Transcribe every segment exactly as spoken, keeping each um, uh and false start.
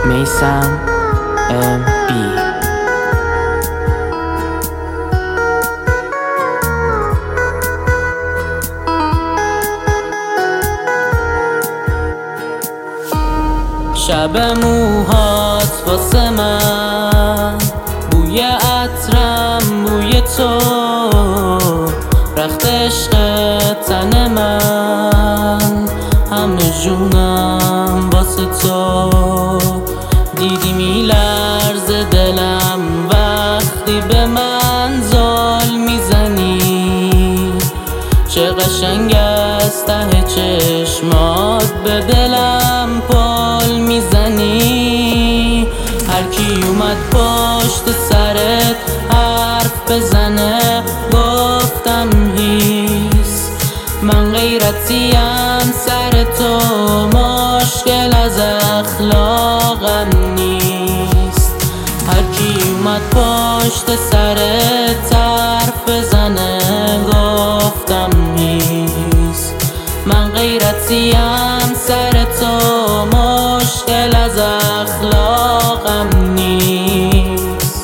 میثم ام بی. شب موهات واسه من، بوی عطرم بوی تو، رخت عشق تن من، همه جونم واسه تو. دیدی میلرزه دلم وقتی به من زل میزنی، چه قشنگ از ته چشمات به دلم پل میزنی. هر کی اومد پشت سرت حرف بزنه گفتم هیس، من غیرتیم سر تو، مشکل از اخلاقم نیست. هر کی اومد پشت سرت حرف بزنه گفتم هیس، من غیرتیم سر تو، مشکل از اخلاقم نیست.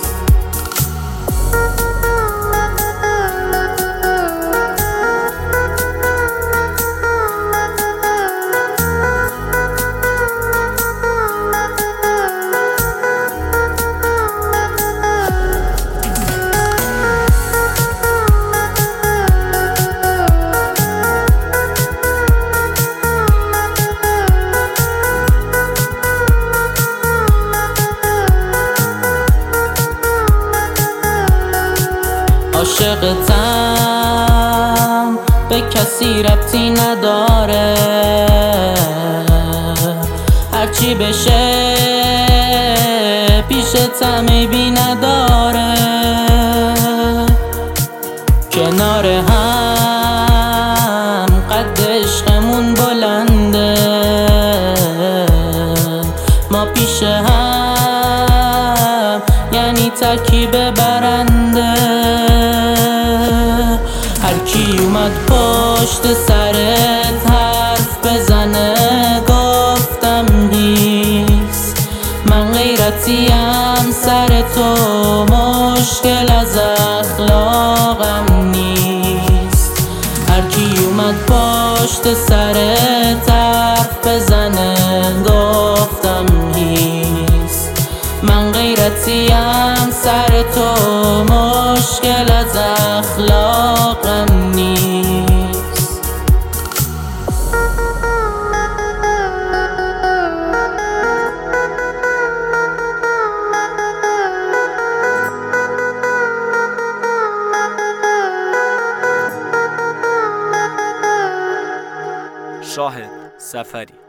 عاشقتم به کسی ربطی نداره، هرچی بشه پیشتم عیبی نداره. کنار هم قد عشقمون بلنده، ما پیش هم یعنی ترکیب برنده. هر کی اومد پشت سرت حرف بزنه گفتم هیس، من غیرتیم سر تو، مشکل از اخلاقم نیست. هر کی اومد پشت سرت حرف بزنه گفتم هیس، من غیرتیم سر تو، مشکل از اخلاقم نیست. شاهد سفری